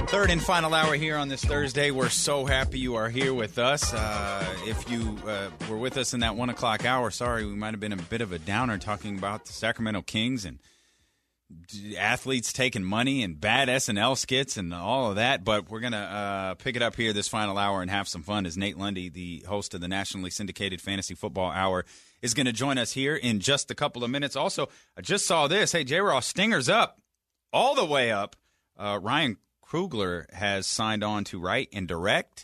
Third and final hour here on this Thursday. We're so happy you are here with us. If you were with us in that 1 o'clock hour, sorry, we might have been a bit of a downer talking about the Sacramento Kings and athletes taking money and bad SNL skits and all of that. But we're going to pick it up here this final hour and have some fun as Nate Lundy, the host of the nationally syndicated Fantasy Football Hour, is going to join us here in just a couple of minutes. Also, I just saw this. Hey, J-Raw, Stingers up, all the way up. Ryan Coogler has signed on to write and direct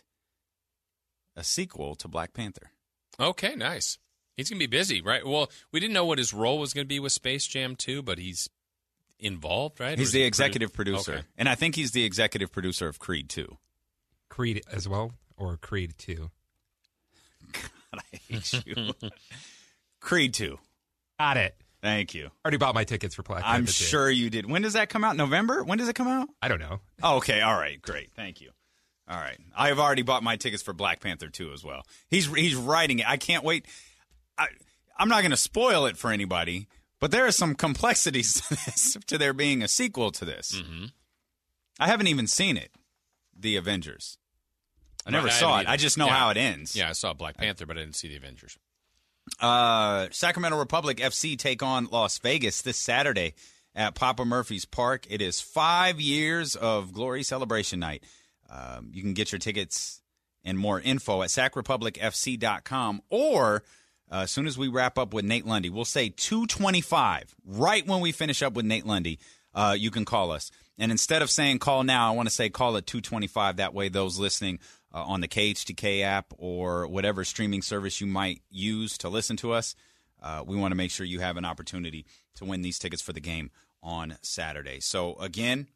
a sequel to Black Panther. Okay, nice. He's going to be busy, right? Well, we didn't know what his role was going to be with Space Jam 2, but he's involved, right? He's the executive producer. Okay. And I think he's the executive producer of Creed 2. Creed as well, or Creed 2? God, I hate you. Creed 2. Got it. Thank you. Already bought my tickets for Black Panther. I'm sure you did. When does that come out? November? When does it come out? I don't know. Oh, okay. All right. Great. Thank you. All right. I have already bought my tickets for Black Panther 2 as well. He's writing it. I can't wait. I'm not going to spoil it for anybody, but there are some complexities to this, to there being a sequel to this. Mm-hmm. I haven't even seen it, The Avengers. I never saw it. I just know how it ends. Yeah, I saw Black Panther, but I didn't see The Avengers. Sacramento Republic FC take on Las Vegas this Saturday at Papa Murphy's Park. It is 5 years of Glory Celebration Night. You can get your tickets and more info at sacrepublicfc.com, or as soon as we wrap up with Nate Lundy, we'll say 2:25, right when we finish up with Nate Lundy, you can call us. And instead of saying call now, I want to say call at 2:25. That way those listening on the KHTK app or whatever streaming service you might use to listen to us, we want to make sure you have an opportunity to win these tickets for the game on Saturday. So, again,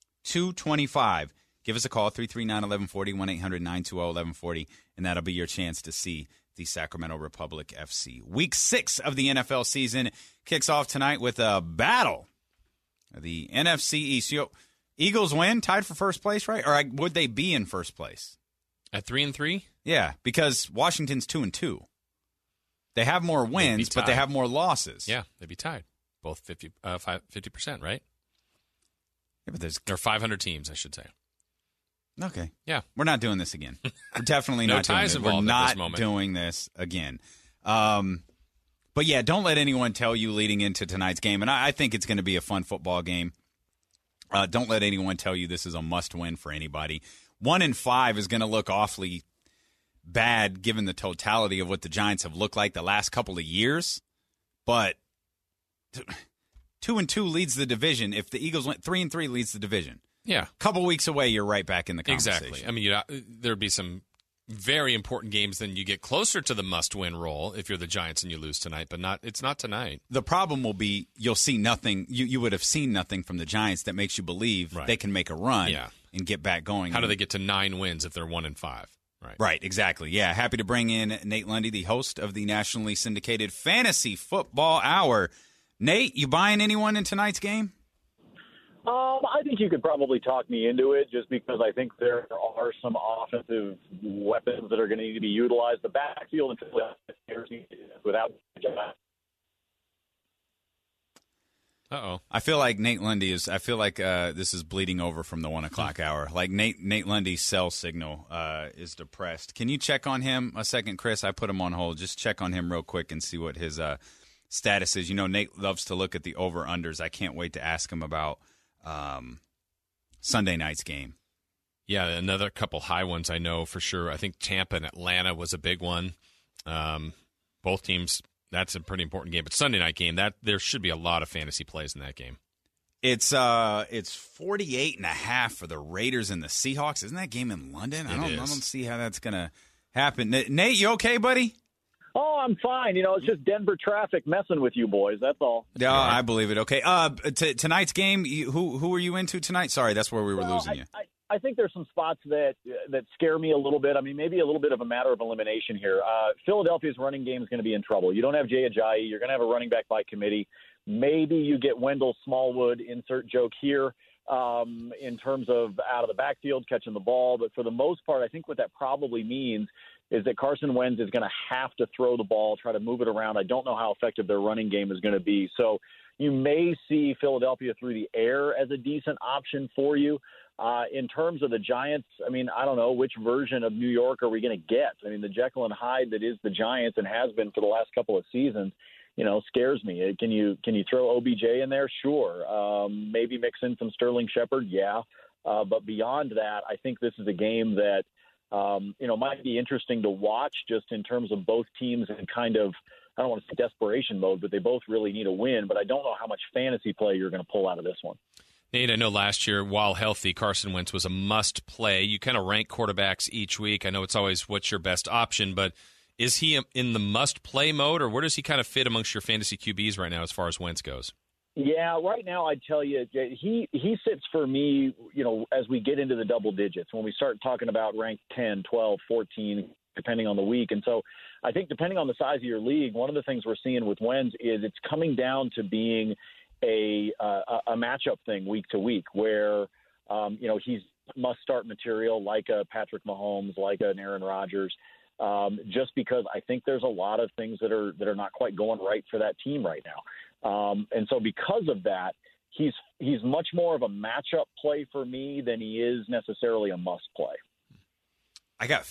2:25. Give us a call, 339-1140, 1-800-920-1140, and that'll be your chance to see the Sacramento Republic FC. Week 6 of the NFL season kicks off tonight with a battle. The NFC East. Eagles win, tied for first place, right? Or would they be in first place? At 3-3? Yeah, because Washington's 2-2. They have more wins, but they have more losses. Yeah, they'd be tied. Both 50%, right? Yeah, but there are 500 teams, I should say. Okay. Yeah. We're not doing this again. We're definitely no not doing ties this. involved We're not at this moment. doing this again. But, yeah, don't let anyone tell you leading into tonight's game, and I think it's going to be a fun football game. Don't let anyone tell you this is a must-win for anybody. 1-5 is going to look awfully bad given the totality of what the Giants have looked like the last couple of years. But 2-2 leads the division. If the Eagles went 3-3, leads the division. Yeah. Couple weeks away, you're right back in the conversation. Exactly. I mean, there'd be some very important games. Then you get closer to the must-win role if you're the Giants and you lose tonight, but it's not tonight. The problem will be you'll see nothing. You would have seen nothing from the Giants that makes you believe they can make a run and get back going. How do they get to 9 wins if they're 1-5? Right, exactly. Yeah, happy to bring in Nate Lundy, the host of the nationally syndicated Fantasy Football Hour. Nate, you buying anyone in tonight's game? I think you could probably talk me into it just because I think there are some offensive weapons that are going to need to be utilized. The backfield without Uh-oh. I feel like Nate Lundy is – I feel like this is bleeding over from the 1 o'clock hour. Like Nate Lundy's cell signal is depressed. Can you check on him a second, Chris? I put him on hold. Just check on him real quick and see what his status is. You know, Nate loves to look at the over-unders. I can't wait to ask him about Sunday night's game. Yeah, another couple high ones I know for sure. I think Tampa and Atlanta was a big one. Both teams – that's a pretty important game. But Sunday night game, there should be a lot of fantasy plays in that game. It's 48.5 for the Raiders and the Seahawks. Isn't that game in London? I don't see how that's going to happen. Nate, you okay, buddy? Oh, I'm fine. It's just Denver traffic messing with you boys. That's all. Yeah, I believe it. Okay. Tonight's game, who are you into tonight? Sorry, that's where we were losing you. I think there's some spots that scare me a little bit. I mean, maybe a little bit of a matter of elimination here. Philadelphia's running game is going to be in trouble. You don't have Jay Ajayi. You're going to have a running back by committee. Maybe you get Wendell Smallwood, insert joke here, in terms of out of the backfield, catching the ball. But for the most part, I think what that probably means is that Carson Wentz is going to have to throw the ball, try to move it around. I don't know how effective their running game is going to be. So, you may see Philadelphia through the air as a decent option for you. In terms of the Giants, I mean, I don't know which version of New York are we going to get. I mean, the Jekyll and Hyde that is the Giants and has been for the last couple of seasons, scares me. Can you throw OBJ in there? Sure. Maybe mix in some Sterling Shepard? Yeah. But beyond that, I think this is a game that, might be interesting to watch just in terms of both teams in kind of, I don't want to say desperation mode, but they both really need a win. But I don't know how much fantasy play you're going to pull out of this one. Nate, I know last year, while healthy, Carson Wentz was a must-play. You kind of rank quarterbacks each week. I know it's always what's your best option, but is he in the must-play mode, or where does he kind of fit amongst your fantasy QBs right now as far as Wentz goes? Yeah, right now I'd tell you he sits for me, as we get into the double digits, when we start talking about rank 10, 12, 14, depending on the week. And so I think depending on the size of your league, one of the things we're seeing with Wentz is it's coming down to being a matchup thing week to week where, he's must-start material like a Patrick Mahomes, like an Aaron Rodgers, just because I think there's a lot of things that are not quite going right for that team right now. And so because of that, he's much more of a matchup play for me than he is necessarily a must play. I got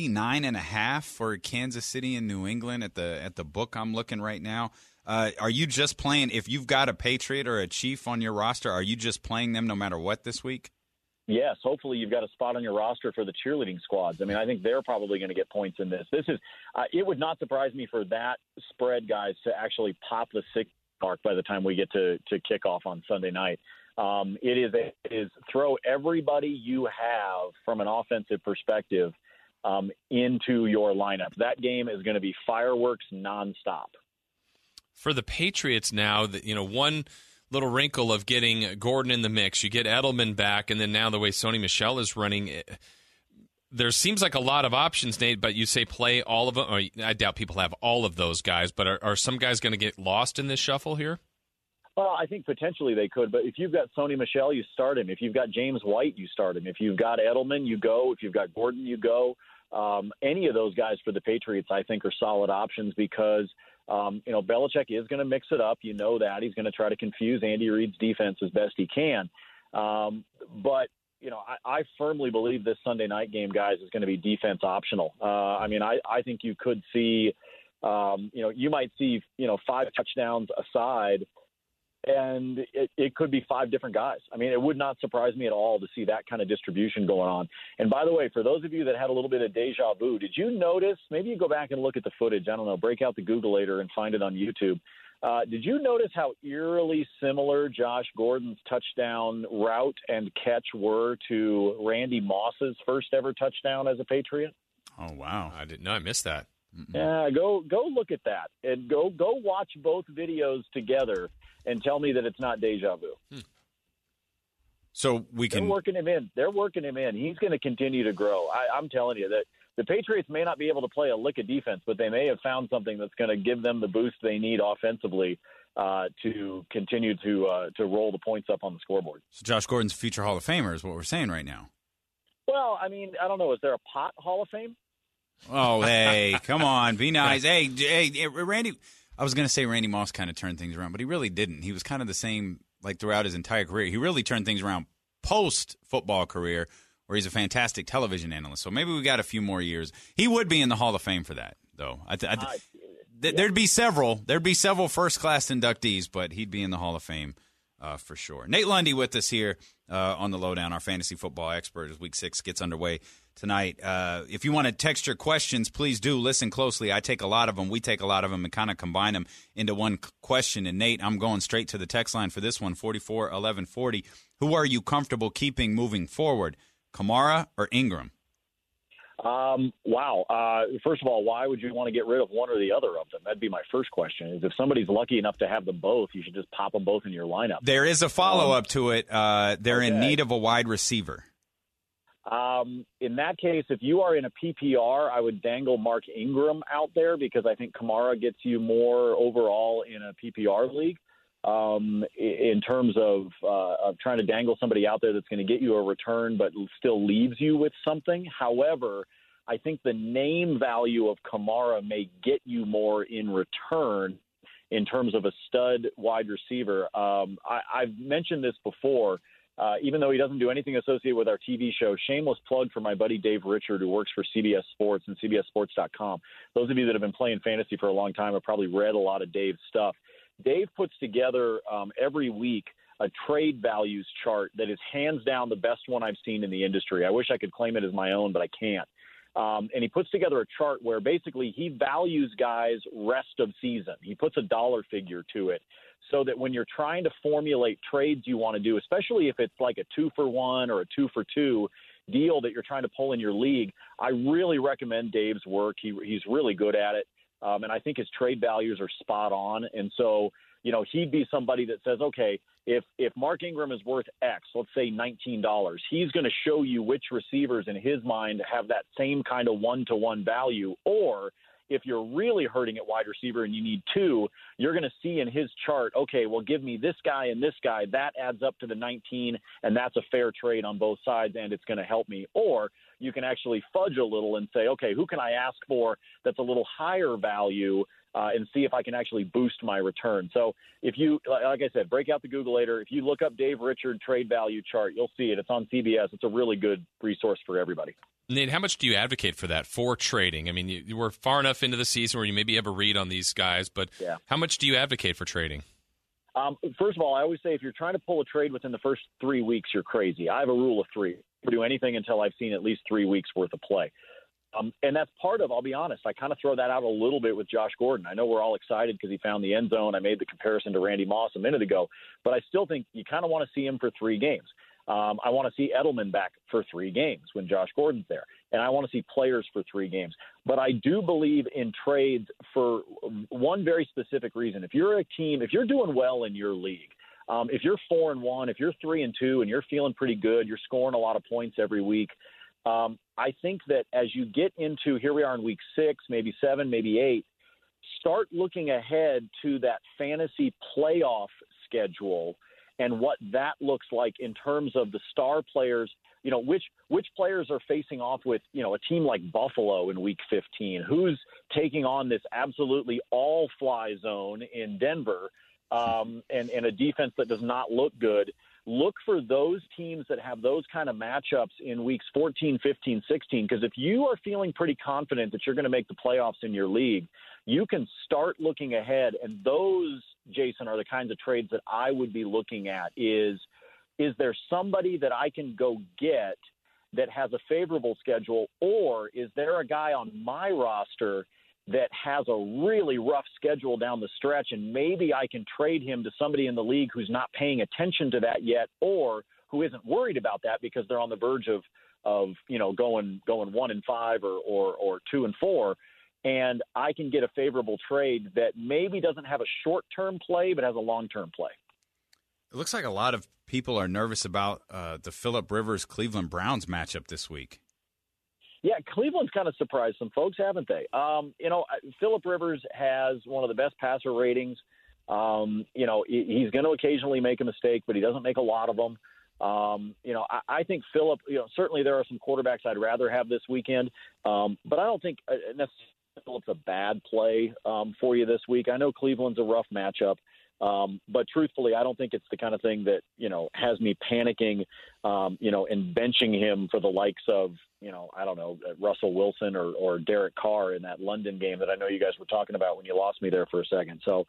59.5 for Kansas City and New England at the book I'm looking right now. Are you just playing, if you've got a Patriot or a Chief on your roster, are you just playing them no matter what this week? Yes, hopefully you've got a spot on your roster for the cheerleading squads. I mean, I think they're probably going to get points in this. This is it would not surprise me for that spread, guys, to actually pop the 6 mark by the time we get to kickoff on Sunday night. It is throw everybody you have from an offensive perspective into your lineup. That game is going to be fireworks nonstop. For the Patriots now, one little wrinkle of getting Gordon in the mix, you get Edelman back, and then now the way Sony Michel is running, there seems like a lot of options, Nate, but you say play all of them. Or I doubt people have all of those guys, but are some guys going to get lost in this shuffle here? Well, I think potentially they could, but if you've got Sony Michel, you start him. If you've got James White, you start him. If you've got Edelman, you go. If you've got Gordon, you go. Any of those guys for the Patriots, I think, are solid options because Belichick is going to mix it up. You know that. He's going to try to confuse Andy Reid's defense as best he can. But I firmly believe this Sunday night game, guys, is going to be defense optional. I think you could see, you might see, 5 touchdowns aside, and it could be 5 different guys. I mean, it would not surprise me at all to see that kind of distribution going on. And by the way, for those of you that had a little bit of deja vu, did you notice, maybe you go back and look at the footage, I don't know, break out the Googleator and find it on YouTube. Did you notice how eerily similar Josh Gordon's touchdown route and catch were to Randy Moss's first ever touchdown as a Patriot? Oh, wow. I didn't know. I missed that. Yeah, go look at that and go watch both videos together and tell me that it's not deja vu. So they're working him in. They're working him in. He's going to continue to grow. I'm telling you that the Patriots may not be able to play a lick of defense, but they may have found something that's going to give them the boost they need offensively to continue to roll the points up on the scoreboard. So Josh Gordon's a future Hall of Famer is what we're saying right now. Well, I mean, I don't know. Is there a pot Hall of Fame? Oh, hey, come on, be nice. Hey, Randy. I was going to say Randy Moss kind of turned things around, but he really didn't. He was kind of the same like throughout his entire career. He really turned things around post-football career where he's a fantastic television analyst. So maybe we got a few more years. He would be in the Hall of Fame for that, though. There'd be several first-class inductees, but he'd be in the Hall of Fame for sure. Nate Lundy with us here on the Lowdown, our fantasy football expert, as Week 6 gets underway tonight. If you want to text your questions, please do. Listen closely. I take a lot of them. We take a lot of them and kind of combine them into one question. And, Nate, I'm going straight to the text line for this one, 441140. Who are you comfortable keeping moving forward, Kamara or Ingram? Wow. First of all, why would you want to get rid of one or the other of them? That'd be my first question. Is if somebody's lucky enough to have them both, you should just pop them both in your lineup. There is a follow-up to it. They're in need of a wide receiver. In that case, if you are in a PPR, I would dangle Mark Ingram out there because I think Kamara gets you more overall in a PPR league. In terms of trying to dangle somebody out there that's going to get you a return but still leaves you with something. However, I think the name value of Kamara may get you more in return. in terms of a stud wide receiver. I've mentioned this before. Even though he doesn't do anything associated with our TV show, shameless plug for my buddy Dave Richard, who works for CBS Sports and CBSSports.com. Those of you that have been playing fantasy for a long time have probably read a lot of Dave's stuff. Dave puts together every week a trade values chart that is hands down the best one I've seen in the industry. I wish I could claim it as my own, but I can't. And he puts together a chart where basically he values guys rest of season. He puts a dollar figure to it so that when you're trying to formulate trades you want to do, especially if it's like a 2-for-1 or a 2-for-2 deal that you're trying to pull in your league, I really recommend Dave's work. He's really good at it. And I think his trade values are spot on. And so, he'd be somebody that says, okay, if Mark Ingram is worth X, let's say $19, he's going to show you which receivers in his mind have that same kind of one-to-one value. Or if you're really hurting at wide receiver and you need two, you're going to see in his chart, okay, well, give me this guy and this guy. That adds up to the 19, and that's a fair trade on both sides, and it's going to help me. Or you can actually fudge a little and say, okay, who can I ask for that's a little higher value and see if I can actually boost my return. So if you, like I said, break out the Googleator. If you look up Dave Richard trade value chart, you'll see it. It's on CBS. It's a really good resource for everybody. Nate, how much do you advocate for that, for trading? I mean, you were far enough into the season where you maybe have a read on these guys, but how much do you advocate for trading? First of all, I always say if you're trying to pull a trade within the first 3 weeks, you're crazy. I have a rule of 3. I never do anything until I've seen at least 3 weeks worth of play. And that's part of, I'll be honest, I kind of throw that out a little bit with Josh Gordon. I know we're all excited because he found the end zone. I made the comparison to Randy Moss a minute ago, but I still think you kind of want to see him for 3 games. I want to see Edelman back for 3 games when Josh Gordon's there. And I want to see players for 3 games. But I do believe in trades for one very specific reason. If you're a team, if you're doing well in your league, if you're 4-1, if you're 3-2 and you're feeling pretty good, you're scoring a lot of points every week, I think that as you get into, here we are in week 6, maybe 7, maybe 8, start looking ahead to that fantasy playoff schedule and what that looks like in terms of the star players, which players are facing off with, a team like Buffalo in week 15, who's taking on this absolutely all-fly zone in Denver, and a defense that does not look good. Look for those teams that have those kind of matchups in weeks 14, 15, 16, because if you are feeling pretty confident that you're going to make the playoffs in your league, you can start looking ahead. And those, Jason, are the kinds of trades that I would be looking at. Is there somebody that I can go get that has a favorable schedule, or is there a guy on my roster that has a really rough schedule down the stretch, and maybe I can trade him to somebody in the league who's not paying attention to that yet, or who isn't worried about that because they're on the verge of going 1-5 or 2-4, and I can get a favorable trade that maybe doesn't have a short-term play but has a long-term play. It looks like a lot of people are nervous about the Phillip Rivers Cleveland Browns matchup this week. Yeah, Cleveland's kind of surprised some folks, haven't they? Phillip Rivers has one of the best passer ratings. He's going to occasionally make a mistake, but he doesn't make a lot of them. I think Phillip, certainly there are some quarterbacks I'd rather have this weekend, but I don't think necessarily Phillip's a bad play for you this week. I know Cleveland's a rough matchup. But truthfully, I don't think it's the kind of thing that, has me panicking, and benching him for the likes of, I don't know, Russell Wilson or Derek Carr in that London game that I know you guys were talking about when you lost me there for a second. So,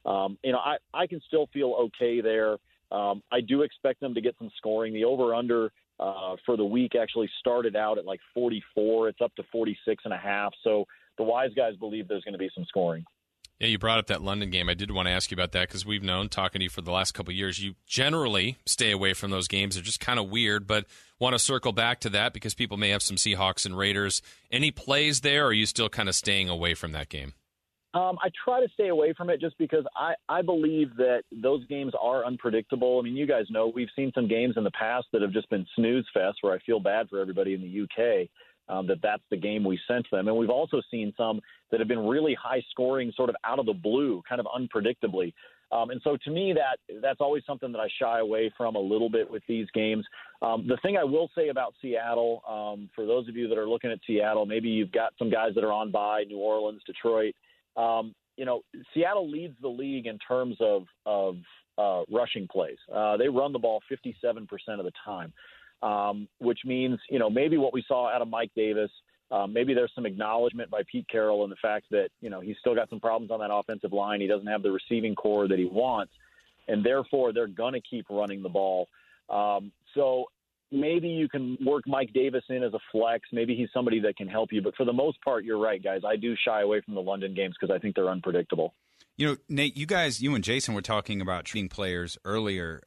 I can still feel okay there. I do expect them to get some scoring. The over-under for the week actually started out at like 44. It's up to 46.5. So the wise guys believe there's going to be some scoring. Yeah, you brought up that London game. I did want to ask you about that because we've known, talking to you for the last couple of years, you generally stay away from those games. They're just kind of weird, but want to circle back to that because people may have some Seahawks and Raiders. Any plays there, or are you still kind of staying away from that game? I try to stay away from it just because I believe that those games are unpredictable. I mean, you guys know we've seen some games in the past that have just been snooze fest where I feel bad for everybody in the UK. That's the game we sent them. And we've also seen some that have been really high scoring, sort of out of the blue, kind of unpredictably. And so to me, that's always something that I shy away from a little bit with these games. The thing I will say about Seattle, for those of you that are looking at Seattle, maybe you've got some guys that are on bye, New Orleans, Detroit. Seattle leads the league in terms of rushing plays. They run the ball 57% of the time, which means, maybe what we saw out of Mike Davis, maybe there's some acknowledgement by Pete Carroll in the fact that, he's still got some problems on that offensive line. He doesn't have the receiving core that he wants, and therefore they're going to keep running the ball. So maybe you can work Mike Davis in as a flex. Maybe he's somebody that can help you. But for the most part, you're right, guys. I do shy away from the London games because I think they're unpredictable. Nate, you and Jason were talking about trading players earlier.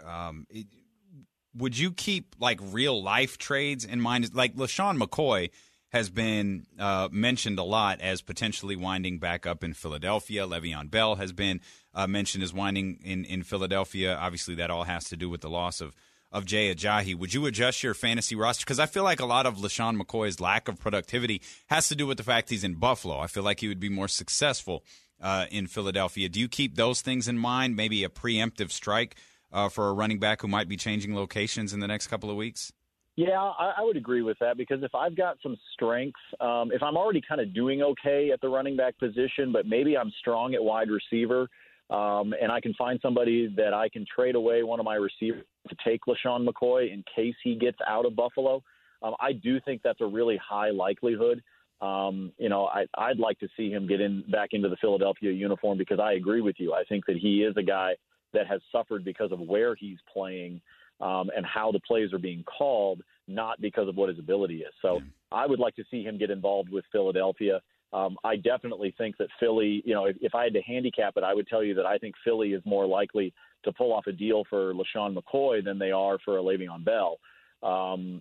Would you keep, real life trades in mind? Like LaShawn McCoy has been mentioned a lot as potentially winding back up in Philadelphia. Le'Veon Bell has been mentioned as winding in Philadelphia. Obviously, that all has to do with the loss of Jay Ajayi. Would you adjust your fantasy roster? Because I feel like a lot of LaShawn McCoy's lack of productivity has to do with the fact he's in Buffalo. I feel like he would be more successful in Philadelphia. Do you keep those things in mind, maybe a preemptive strike for a running back who might be changing locations in the next couple of weeks? Yeah, I would agree with that because if I've got some strength, if I'm already kind of doing okay at the running back position, but maybe I'm strong at wide receiver, and I can find somebody that I can trade away one of my receivers to take LaShawn McCoy in case he gets out of Buffalo, I do think that's a really high likelihood. I'd like to see him get back into the Philadelphia uniform because I agree with you. I think that he is a guy that has suffered because of where he's playing and how the plays are being called, not because of what his ability is. So I would like to see him get involved with Philadelphia. I definitely think that Philly, if I had to handicap it, I would tell you that I think Philly is more likely to pull off a deal for LaShawn McCoy than they are for a Le'Veon Bell. And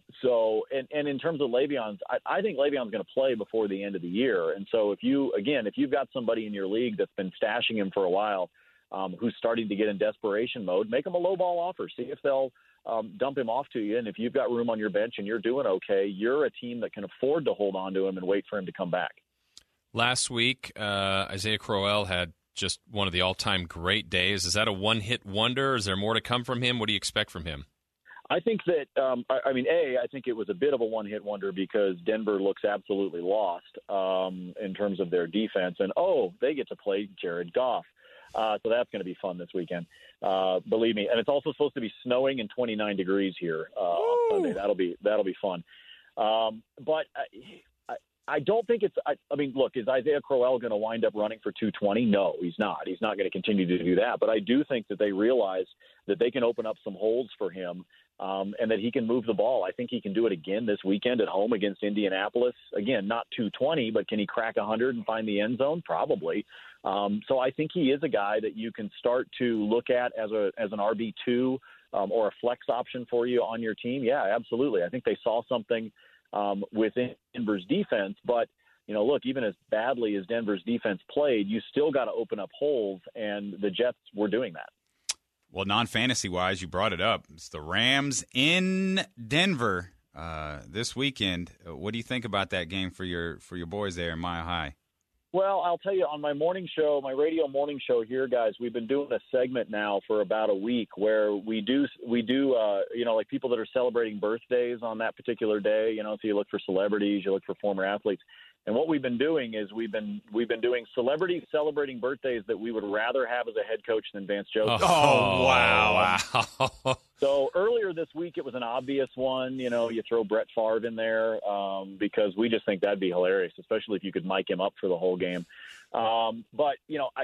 in terms of Le'Veon's, I think Le'Veon's going to play before the end of the year. And so if you've got somebody in your league that's been stashing him for a while, who's starting to get in desperation mode, make him a low ball offer. See if they'll dump him off to you. And if you've got room on your bench and you're doing okay, you're a team that can afford to hold on to him and wait for him to come back. Last week, Isaiah Crowell had just one of the all-time great days. Is that a one-hit wonder? Is there more to come from him? What do you expect from him? I think that, I think it was a bit of a one-hit wonder because Denver looks absolutely lost in terms of their defense. And, they get to play Jared Goff. So that's going to be fun this weekend. Believe me. And it's also supposed to be snowing and 29 degrees here on Sunday. That'll be fun. But I don't think it's – look, is Isaiah Crowell going to wind up running for 220? No, he's not. He's not going to continue to do that. But I do think that they realize that they can open up some holes for him and that he can move the ball. I think he can do it again this weekend at home against Indianapolis. Again, not 220, but can he crack 100 and find the end zone? Probably. So I think he is a guy that you can start to look at as an RB2 or a flex option for you on your team. Yeah, absolutely. I think they saw something within Denver's defense, but look, even as badly as Denver's defense played, you still got to open up holes, and the Jets were doing that. Well, non-fantasy wise, you brought it up. It's the Rams in Denver this weekend. What do you think about that game for your boys there in Mile High? Well, I'll tell you, on my morning show, my radio morning show here, guys, we've been doing a segment now for about a week where we do like people that are celebrating birthdays on that particular day. So you look for celebrities, you look for former athletes. And what we've been doing is we've been doing celebrities celebrating birthdays that we would rather have as a head coach than Vance Joseph. Oh, wow. So earlier this week, it was an obvious one. You throw Brett Favre in there because we just think that'd be hilarious, especially if you could mic him up for the whole game. But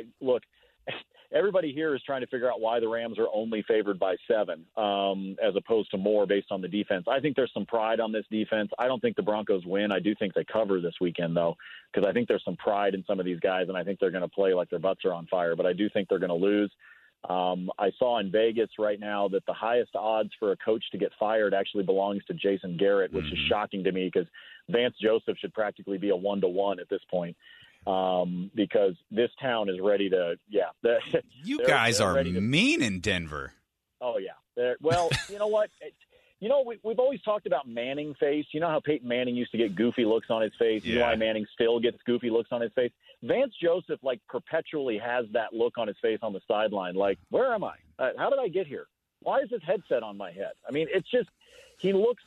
everybody here is trying to figure out why the Rams are only favored by 7 as opposed to more based on the defense. I think there's some pride on this defense. I don't think the Broncos win. I do think they cover this weekend, though, because I think there's some pride in some of these guys, and I think they're going to play like their butts are on fire. But I do think they're going to lose. I saw in Vegas right now that the highest odds for a coach to get fired actually belongs to Jason Garrett, which is shocking to me because Vance Joseph should practically be a 1-to-1 at this point. Because this town is ready to, You guys are mean in Denver. Oh, yeah. Well, you know what? We've always talked about Manning face. You know how Peyton Manning used to get goofy looks on his face? Yeah. Eli Manning still gets goofy looks on his face. Vance Joseph, perpetually has that look on his face on the sideline. Where am I? How did I get here? Why is this headset on my head? I mean, it's just he looks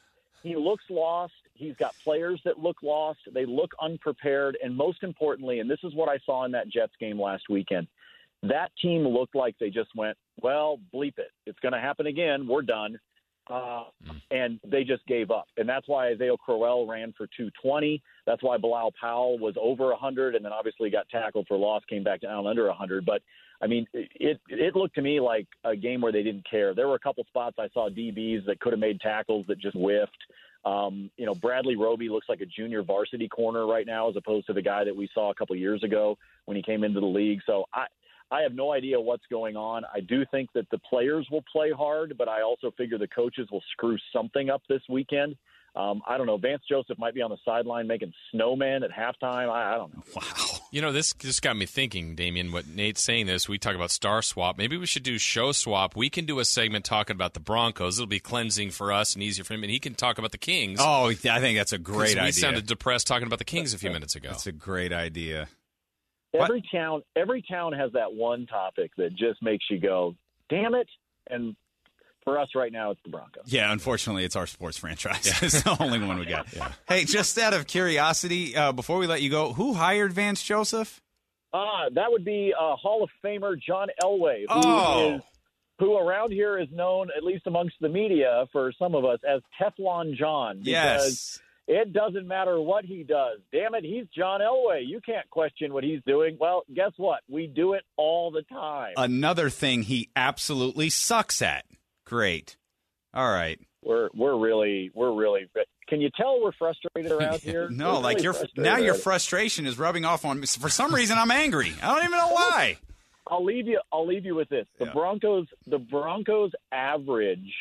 He looks lost. He's got players that look lost. They look unprepared. And most importantly, and this is what I saw in that Jets game last weekend, that team looked like they just went, well, bleep it. It's going to happen again. We're done. And they just gave up. And that's why Isaiah Crowell ran for 220. That's why Bilal Powell was over 100 and then obviously got tackled for loss, came back down under 100. But, I mean, it looked to me like a game where they didn't care. There were a couple spots I saw DBs that could have made tackles that just whiffed. Bradley Roby looks like a junior varsity corner right now as opposed to the guy that we saw a couple years ago when he came into the league. So I have no idea what's going on. I do think that the players will play hard, but I also figure the coaches will screw something up this weekend. I don't know. Vance Joseph might be on the sideline making snowmen at halftime. I don't know. Wow. This got me thinking, Damien, what Nate's saying this. We talk about star swap. Maybe we should do show swap. We can do a segment talking about the Broncos. It'll be cleansing for us and easier for him. And he can talk about the Kings. Oh, I think that's a great idea. We sounded depressed talking about the Kings a few minutes ago. That's a great idea. Every town has that one topic that just makes you go, damn it. And for us right now, it's the Broncos. Yeah, unfortunately, it's our sports franchise. Yeah. It's the only one we got. Yeah. Hey, just out of curiosity, before we let you go, who hired Vance Joseph? That would be Hall of Famer John Elway, who around here is known, at least amongst the media, for some of us, as Teflon John. Yes. It doesn't matter what he does. Damn it, he's John Elway. You can't question what he's doing. Well, guess what? We do it all the time. Another thing he absolutely sucks at. Great. All right. We're really. Can you tell we're frustrated around here? No, like your frustration is rubbing off on me. For some reason, I'm angry. I don't even know why. I'll leave you with this. The Broncos average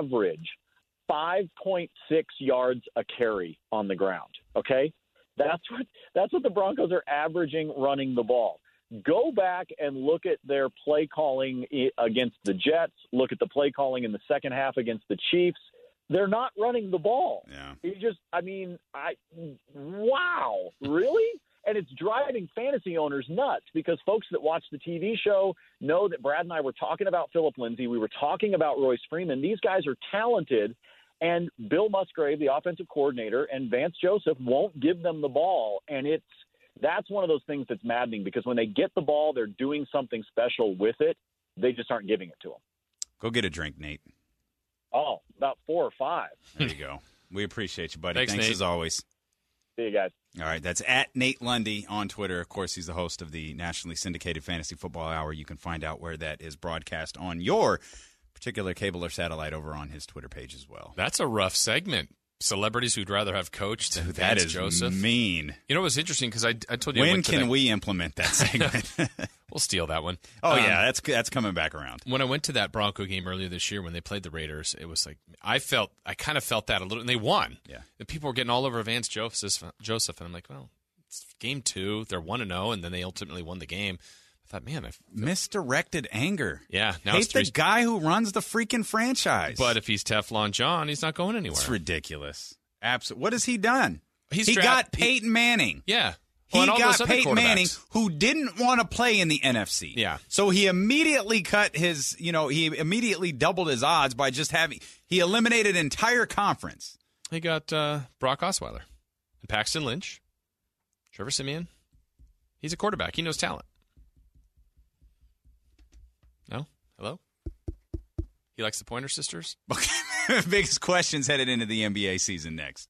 5.6 yards a carry on the ground. Okay, that's what the Broncos are averaging running the ball. Go back and look at their play calling against the Jets. Look at the play calling in the second half against the Chiefs. They're not running the ball. Yeah. Wow, really? And it's driving fantasy owners nuts because folks that watch the TV show know that Brad and I were talking about Phillip Lindsay. We were talking about Royce Freeman. These guys are talented. And Bill Musgrave, the offensive coordinator, and Vance Joseph won't give them the ball. And that's one of those things that's maddening because when they get the ball, they're doing something special with it. They just aren't giving it to them. Go get a drink, Nate. Oh, about 4 or 5. There you go. We appreciate you, buddy. Thanks Nate. As always. See you guys. All right, that's at Nate Lundy on Twitter. Of course, he's the host of the nationally syndicated Fantasy Football Hour. You can find out where that is broadcast on your particular cable or satellite over on his Twitter page as well. That's a rough segment. Celebrities who'd rather have coached than Vance Joseph. That is mean. You know what's interesting? Because I told you. When can we implement that segment? We'll steal that one. Oh, yeah, that's coming back around. When I went to that Bronco game earlier this year when they played the Raiders, it was like I kind of felt that a little, and they won. Yeah, the people were getting all over Vance Joseph, and I'm like, well, it's game 2, they're 1-0, and then they ultimately won the game. I thought, man, misdirected anger. Yeah, now hate the guy who runs the freaking franchise. But if he's Teflon John, he's not going anywhere. It's ridiculous. Absolutely. What has he done? He got Peyton Manning. Yeah. He got Peyton Manning, who didn't want to play in the NFC. Yeah. So he immediately he immediately doubled his odds by just he eliminated an entire conference. He got Brock Osweiler and Paxton Lynch, Trevor Siemian. He's a quarterback. He knows talent. No? Hello? He likes the Pointer Sisters? Biggest questions headed into the NBA season next.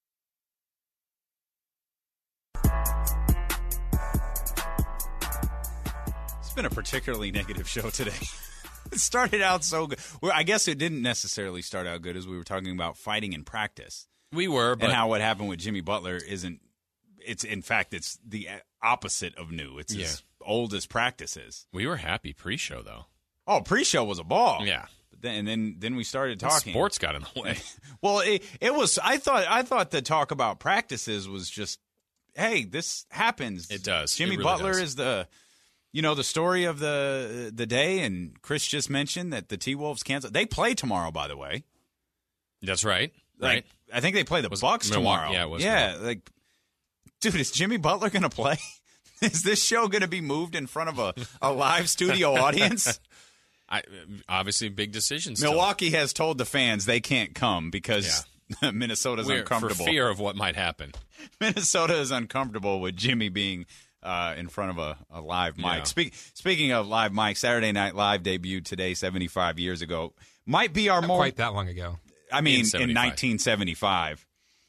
It's been a particularly negative show today. It started out so good. Well, I guess it didn't necessarily start out good as we were talking about fighting in practice. We were, but... And how what happened with Jimmy Butler isn't... It's the opposite of new. It's as old as practice is. We were happy pre-show, though. Oh, pre-show was a ball. Yeah. And then we started talking. Sports got in the way. Well, it was. I thought the talk about practices was just, hey, this happens. It does. Jimmy Butler is the story of the day, and Chris just mentioned that the T-Wolves canceled. They play tomorrow, by the way. That's right. Right. I think they play the Bucks tomorrow. Yeah, it was. Yeah, dude, is Jimmy Butler going to play? Is this show going to be moved in front of a live studio audience? Obviously, big decisions. Milwaukee has told the fans they can't come because Minnesota's uncomfortable. For fear of what might happen. Minnesota is uncomfortable with Jimmy being in front of a live mic. Yeah. Speaking of live mic, Saturday Night Live debuted today, 75 years ago. Might be our Not more quite that long ago. I mean, in 1975.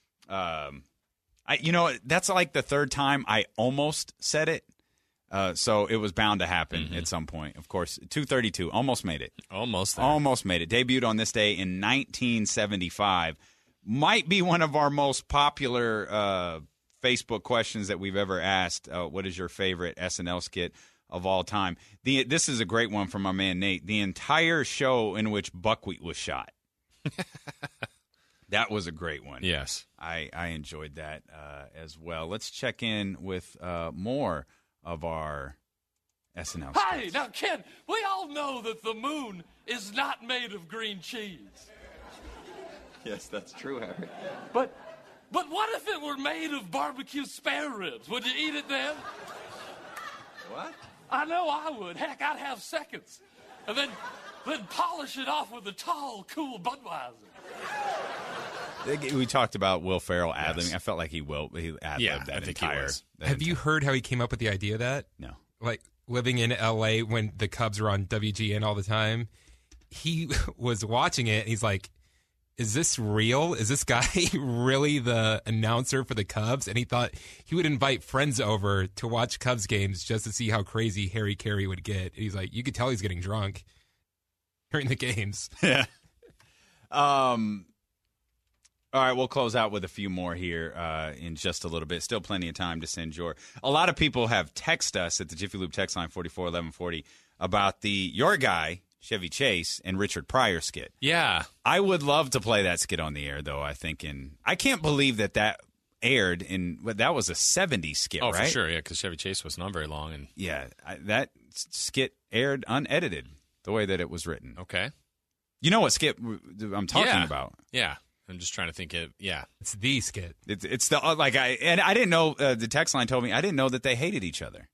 1975. That's like the third time I almost said it. So it was bound to happen at some point. Of course, 232, almost made it. Almost there. Almost made it. Debuted on this day in 1975. Might be one of our most popular Facebook questions that we've ever asked. What is your favorite SNL skit of all time? This is a great one from my man Nate. The entire show in which Buckwheat was shot. That was a great one. Yes. I enjoyed that as well. Let's check in with more of our SNL skits. Hey, now, Ken, we all know that the moon is not made of green cheese. Yes, that's true, Harry. But what if it were made of barbecue spare ribs? Would you eat it then? What? I know I would. Heck, I'd have seconds. And then polish it off with a tall, cool Budweiser. We talked about Will Ferrell ad-libbing. Yes. I felt like he ad-libbed Yeah, that I think he entire. was. Have you heard how he came up with the idea of that? No. Like living in LA when the Cubs were on WGN all the time, he was watching it and he's like, is this real? Is this guy really the announcer for the Cubs? And he thought he would invite friends over to watch Cubs games just to see how crazy Harry Carey would get. And he's like, you could tell he's getting drunk during the games. Yeah. All right, we'll close out with a few more here in just a little bit. Still plenty of time to send a lot of people have texted us at the Jiffy Lube text line 441140 about your guy, Chevy Chase, and Richard Pryor skit. Yeah. I would love to play that skit on the air, though, I think. I can't believe that aired that was a 70s skit, Oh, right? for sure, yeah, because Chevy Chase was not very long. And Yeah, that skit aired unedited, the way that it was written. okay. You know what skit I'm talking about? Yeah. I'm just trying to think of, yeah. It's the skit. It's the I didn't know the text line told me I didn't know that they hated each other.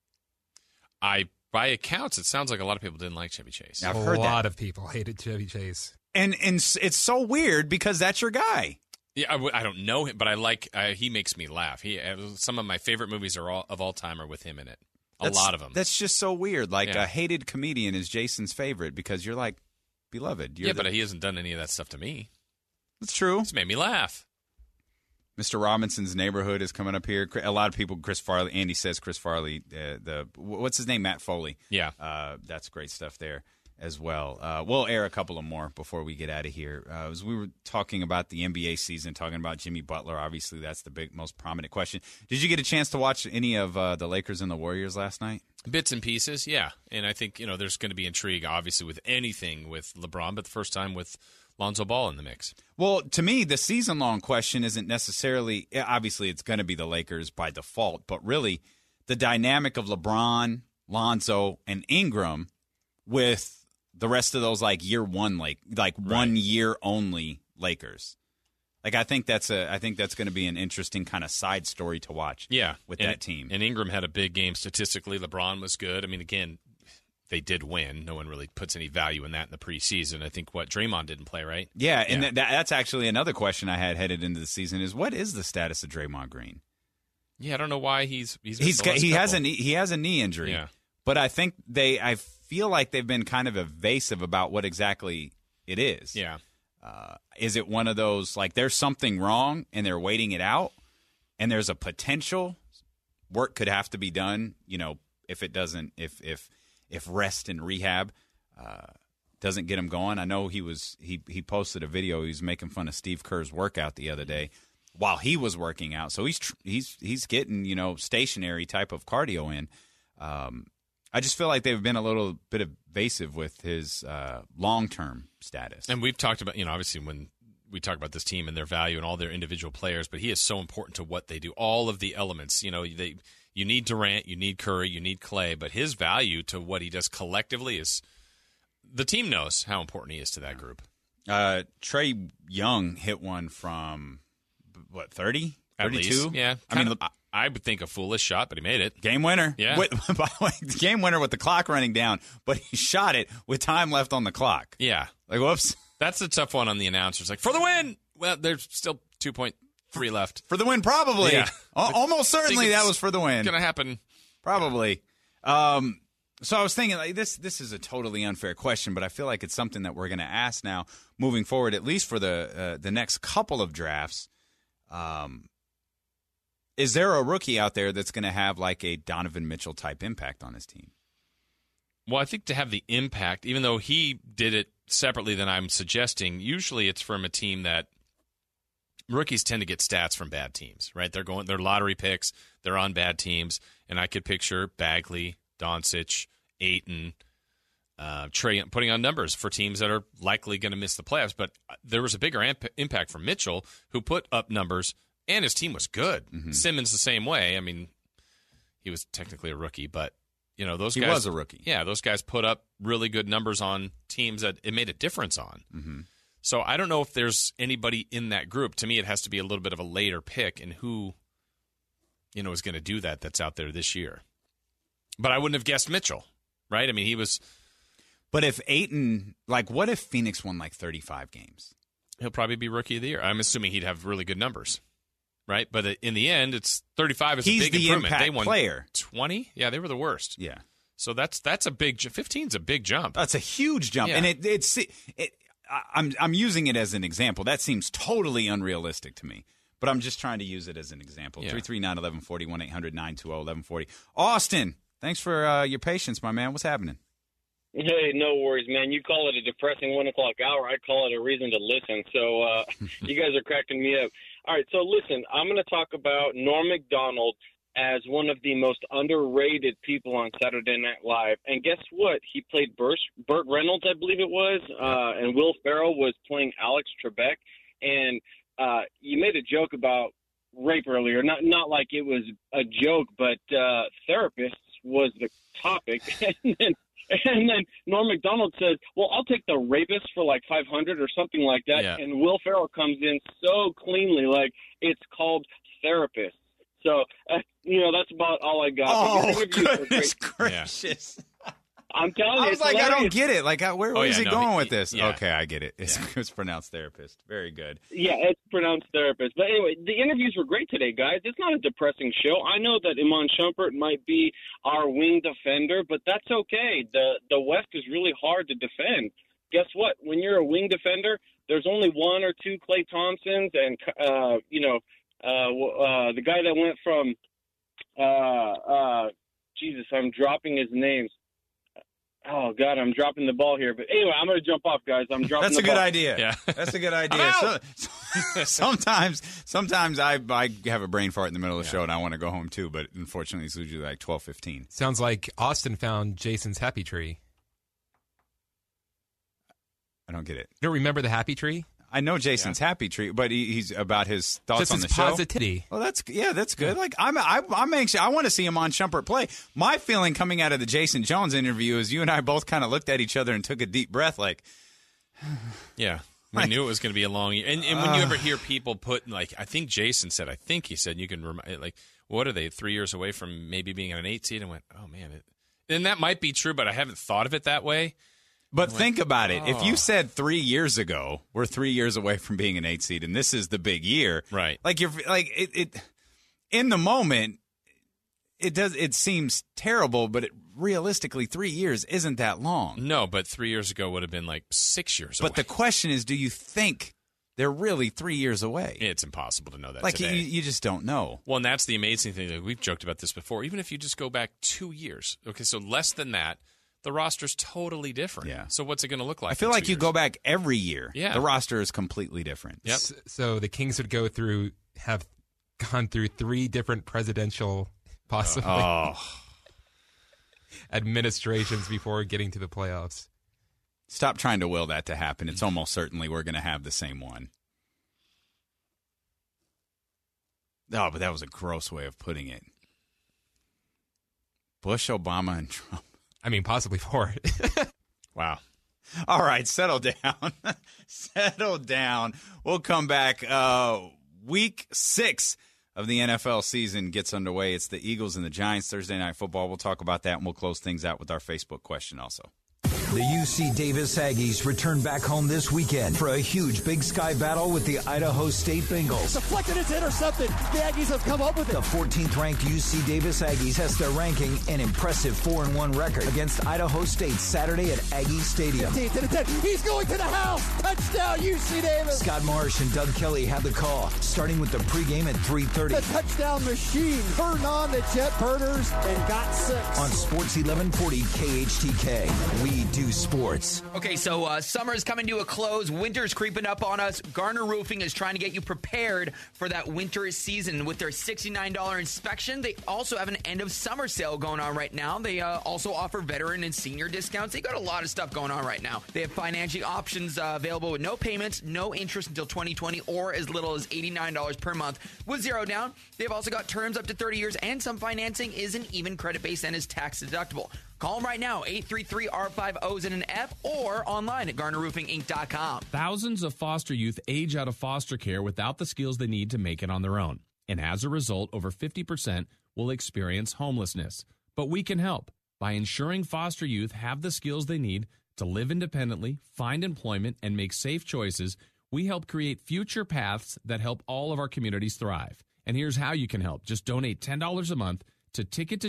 By accounts, it sounds like a lot of people didn't like Chevy Chase. I've A heard lot that. of people hated Chevy Chase. And it's so weird because that's your guy. Yeah, I don't know him, but I like. He makes me laugh. Some of my favorite movies of all time are with him in it. A lot of them. That's just so weird. Like Yeah. a hated comedian is Jason's favorite because you're like beloved. But he hasn't done any of that stuff to me. It's true. It's made me laugh. Mr. Robinson's Neighborhood is coming up here. A lot of people, Chris Farley, Andy says Chris Farley, what's his name? Matt Foley. Yeah. That's great stuff there as well. We'll air a couple of more before we get out of here. As we were talking about the NBA season, talking about Jimmy Butler, obviously that's the most prominent question. Did you get a chance to watch any of the Lakers and the Warriors last night? Bits and pieces, yeah. And I think, there's going to be intrigue, obviously, with anything with LeBron, but the first time with Lonzo Ball in the mix. Well, to me, the season-long question isn't necessarily – obviously, it's going to be the Lakers by default, but really the dynamic of LeBron, Lonzo, and Ingram with the rest of those year one, like Right. 1 year only Lakers. I think that's going to be an interesting kind of side story to watch. Yeah. With that team. And Ingram had a big game statistically. LeBron was good. I mean, again, they did win. No one really puts any value in that in the preseason. I think Draymond didn't play, right? Yeah, and that's actually another question I had headed into the season is what is the status of Draymond Green? Yeah, I don't know why he has a knee injury. Yeah. But I think I feel like they've been kind of evasive about what exactly it is. Yeah. Is it one of those there's something wrong and they're waiting it out, and there's a potential work could have to be done? If it doesn't, if rest and rehab doesn't get him going. I know he posted a video. He was making fun of Steve Kerr's workout the other day while he was working out. So he's getting stationary type of cardio in. I just feel like they've been a little bit evasive with his long-term status. And we've talked about, obviously when we talk about this team and their value and all their individual players, but he is so important to what they do. All of the elements, you need Durant, you need Curry, you need Clay, but his value to what he does collectively is the team knows how important he is to that group. Trae Young hit one from, 30? At 32? least, yeah. I would think a foolish shot, but he made it. Game winner. Yeah. By the way, game winner with the clock running down, but he shot it with time left on the clock. Yeah. Whoops. That's a tough one on the announcers. For the win! Well, there's still 2.3 left. For the win, probably. Yeah. Almost certainly it's that was for the win. Going to happen. Probably. So I was thinking, like, this is a totally unfair question, but I feel like it's something that we're going to ask now moving forward, at least for the next couple of drafts. Is there a rookie out there that's going to have like a Donovan Mitchell type impact on his team? Well, I think to have the impact, even though he did it separately than I'm suggesting, usually it's from a team that rookies tend to get stats from bad teams, right? They're lottery picks, they're on bad teams, and I could picture Bagley, Doncic, Ayton, Trey putting on numbers for teams that are likely going to miss the playoffs. But there was a bigger impact from Mitchell, who put up numbers, and his team was good. Mm-hmm. Simmons the same way. I mean, he was technically a rookie, but those guys. He was a rookie. Yeah, those guys put up really good numbers on teams that it made a difference on. Mm-hmm. So I don't know if there's anybody in that group. To me, it has to be a little bit of a later pick, and who, is going to do that that's out there this year. But I wouldn't have guessed Mitchell, right? I mean, he was. But if Ayton, what if Phoenix won 35 games? He'll probably be rookie of the year. I'm assuming he'd have really good numbers, right? But in the end, it's 35 is a big improvement. Impact they won player. 20? Yeah, they were the worst. Yeah. So that's a big. 15's a big jump. That's a huge jump, yeah. and I'm using it as an example. That seems totally unrealistic to me, but I'm just trying to use it as an example. 339-1140, 1-800-920-1140. Austin, thanks for your patience, my man. What's happening? Hey, no worries, man. You call it a depressing 1 o'clock hour. I call it a reason to listen. So you guys are cracking me up. All right, so listen, I'm going to talk about Norm Macdonald as one of the most underrated people on Saturday Night Live. And guess what? He played Burt Reynolds, I believe it was, and Will Ferrell was playing Alex Trebek. And you made a joke about rape earlier. Not like it was a joke, but therapists was the topic. And then Norm Macdonald says, well, I'll take the rapist for $500 or something like that. Yeah. And Will Ferrell comes in so cleanly, it's called therapist. So, that's about all I got. Oh, goodness gracious. Yeah. I'm telling you, I was hilarious. I don't get it. Where is he going with this? Yeah. Okay, I get it. It's pronounced therapist. Very good. Yeah, it's pronounced therapist. But anyway, the interviews were great today, guys. It's not a depressing show. I know that Iman Shumpert might be our wing defender, but that's okay. The West is really hard to defend. Guess what? When you're a wing defender, there's only one or two Klay Thompsons, and the guy that went from Jesus, I'm dropping his names. Oh, God, I'm dropping the ball here. But anyway, I'm going to jump off, guys. I'm dropping That's the ball. a good idea. Yeah. That's a good idea. Sometimes I have a brain fart in the middle of the show and I want to go home too, but unfortunately it's usually 12:15. Sounds like Austin found Jason's happy tree. I don't get it. You don't remember the happy tree? I know Jason's happy tree, but he's about his thoughts Just on the his show. positivity. Well, that's good. I'm anxious. I want to see Iman Shumpert play. My feeling coming out of the Jason Jones interview is you and I both kind of looked at each other and took a deep breath, Yeah. We knew it was going to be a long year. And when you ever hear people put, I think Jason said, he said, you can remind, what are they, 3 years away from maybe being an 8 seed? And went, oh, man. And that might be true, but I haven't thought of it that way. But think about it. If you said 3 years ago, we're 3 years away from being an 8 seed, and this is the big year, right? It in the moment, it seems terrible, but realistically, 3 years isn't that long. No, but 3 years ago would have been 6 years away. But the question is, do you think they're really 3 years away? It's impossible to know that today. You just don't know. Well, and that's the amazing thing. We've joked about this before. Even if you just go back 2 years, okay, so less than that, the roster's totally different. Yeah. So what's it going to look like? I feel like you go back every year. Yeah. The roster is completely different. Yep. So the Kings would have gone through 3 different presidential administrations before getting to the playoffs. Stop trying to will that to happen. It's almost certainly we're going to have the same one. Oh, but that was a gross way of putting it. Bush, Obama, and Trump. I mean, possibly 4. Wow. All right, settle down. Settle down. We'll come back. Week 6 of the NFL season gets underway. It's the Eagles and the Giants, Thursday Night Football. We'll talk about that, and we'll close things out with our Facebook question also. The UC Davis Aggies return back home this weekend for a huge Big Sky battle with the Idaho State Bengals. Deflected, it's intercepted. The Aggies have come up with it. The 14th-ranked UC Davis Aggies has their ranking an impressive 4-1 record against Idaho State Saturday at Aggie Stadium. 15 to the 10. He's going to the house. Touchdown, UC Davis. Scott Marsh and Doug Kelly have the call, starting with the pregame at 3:30. The touchdown machine turned on the jet burners and got 6. On Sports 1140 KHTK, we do sports. Okay, so summer is coming to a close. Winter's creeping up on us. Garner Roofing is trying to get you prepared for that winter season with their $69 inspection. They also have an end of summer sale going on right now. They also offer veteran and senior discounts. They got a lot of stuff going on right now. They have financing options available with no payments, no interest until 2020, or as little as $89 per month with 0 down. They've also got terms up to 30 years, and some financing isn't even credit-based and is tax deductible. Call them right now, 833-R5O's and an F, or online at GarnerRoofingInc.com. Thousands of foster youth age out of foster care without the skills they need to make it on their own. And as a result, over 50% will experience homelessness. But we can help by ensuring foster youth have the skills they need to live independently, find employment, and make safe choices. We help create future paths that help all of our communities thrive. And here's how you can help. Just donate $10 a month to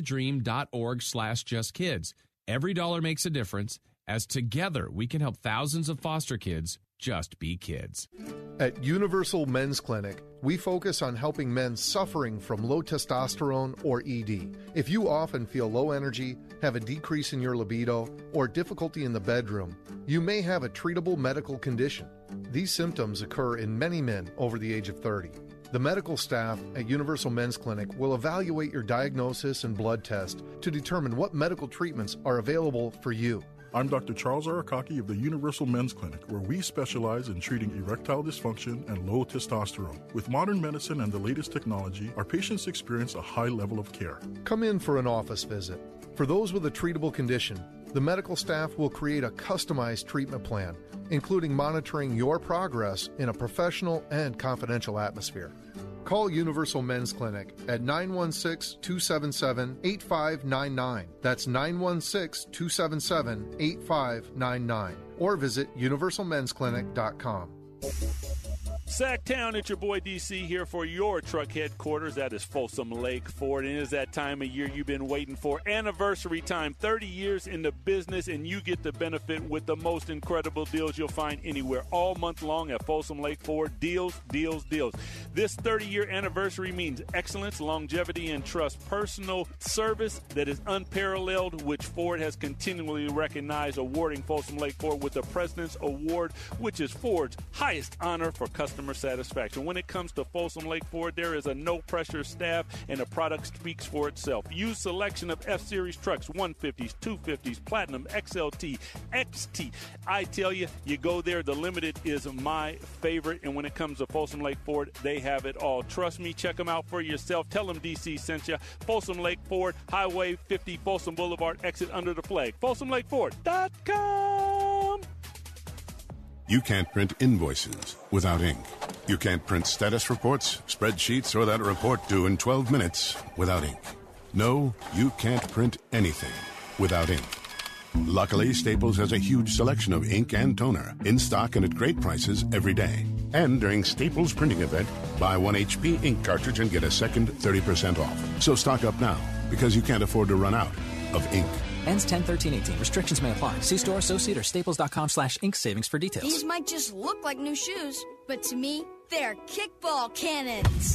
tickettodream.org/justkids. Every dollar makes a difference, as together we can help thousands of foster kids just be kids. At Universal Men's Clinic, we focus on helping men suffering from low testosterone or ED. If you often feel low energy, have a decrease in your libido, or difficulty in the bedroom, you may have a treatable medical condition. These symptoms occur in many men over the age of 30. The medical staff at Universal Men's Clinic will evaluate your diagnosis and blood test to determine what medical treatments are available for you. I'm Dr. Charles Arakaki of the Universal Men's Clinic, where we specialize in treating erectile dysfunction and low testosterone. With modern medicine and the latest technology, our patients experience a high level of care. Come in for an office visit. For those with a treatable condition, the medical staff will create a customized treatment plan, including monitoring your progress in a professional and confidential atmosphere. Call Universal Men's Clinic at 916-277-8599. That's 916-277-8599. Or visit universalmensclinic.com. Sacktown, it's your boy DC here for your truck headquarters. That is Folsom Lake Ford, and it is that time of year you've been waiting for. Anniversary time, 30 years in the business, and you get the benefit with the most incredible deals you'll find anywhere all month long at Folsom Lake Ford. Deals, deals, deals. This 30-year anniversary means excellence, longevity, and trust. Personal service that is unparalleled, which Ford has continually recognized, awarding Folsom Lake Ford with the President's Award, which is Ford's highest honor for customer satisfaction. When it comes to Folsom Lake Ford, there is a no-pressure staff, and the product speaks for itself. Use selection of F-Series trucks, 150s, 250s, Platinum, XLT, XT. I tell you, you go there, the Limited is my favorite, and when it comes to Folsom Lake Ford, they have it all. Trust me, check them out for yourself. Tell them DC sent you. Folsom Lake Ford, Highway 50, Folsom Boulevard, exit under the flag. FolsomLakeFord.com. You can't print invoices without ink. You can't print status reports, spreadsheets, or that report due in 12 minutes without ink. No, you can't print anything without ink. Luckily, Staples has a huge selection of ink and toner in stock and at great prices every day. And during Staples printing event, buy 1 HP ink cartridge and get a second 30% off. So stock up now, because you can't afford to run out of ink. Ends 10/13/18. Restrictions may apply. See store associate or staples.com/ink savings for details. These might just look like new shoes, but to me, they're kickball cannons.